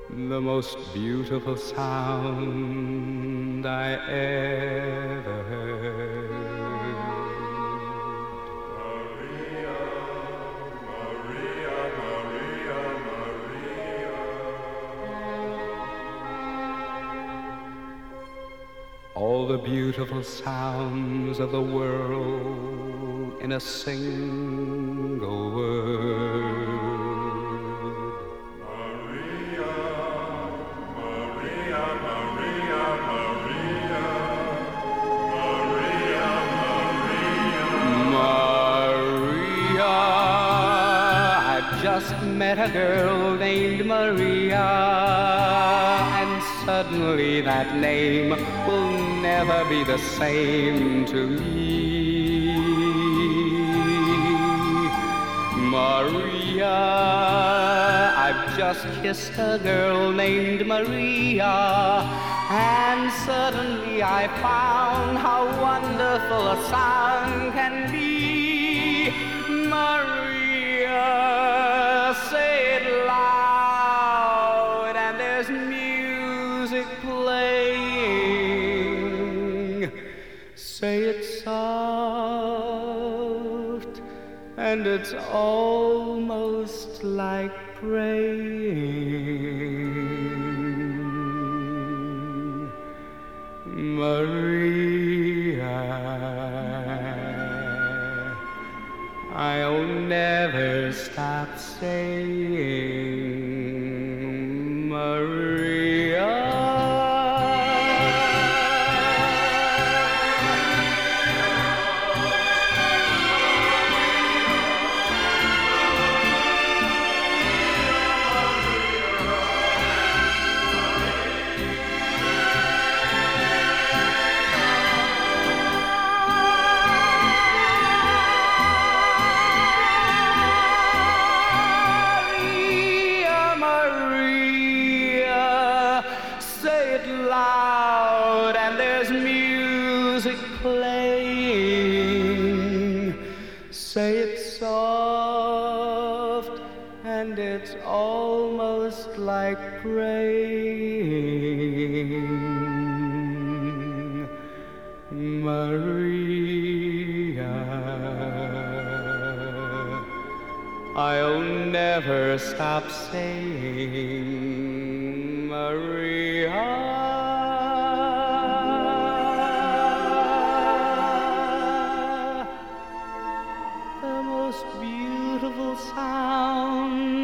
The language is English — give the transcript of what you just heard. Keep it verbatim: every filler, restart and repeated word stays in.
the most beautiful sound I ever heard. Maria, Maria, Maria, Maria. All the beautiful sounds of the world in a single word. Maria, Maria, Maria, Maria. Maria, Maria. Maria, I've just met a girl named Maria, and suddenly that name will never be the same to me. Maria, I've just kissed a girl named Maria, and suddenly I found how wonderful a sound can be. Maria, say it loud, and there's music playing. Say it soft, and it's almost like praying. Maria, I'll never stop saying Maria. Loud, and there's music playing. Say it soft, and it's almost like praying. Maria, I'll never stop saying Maria. The most beautiful sound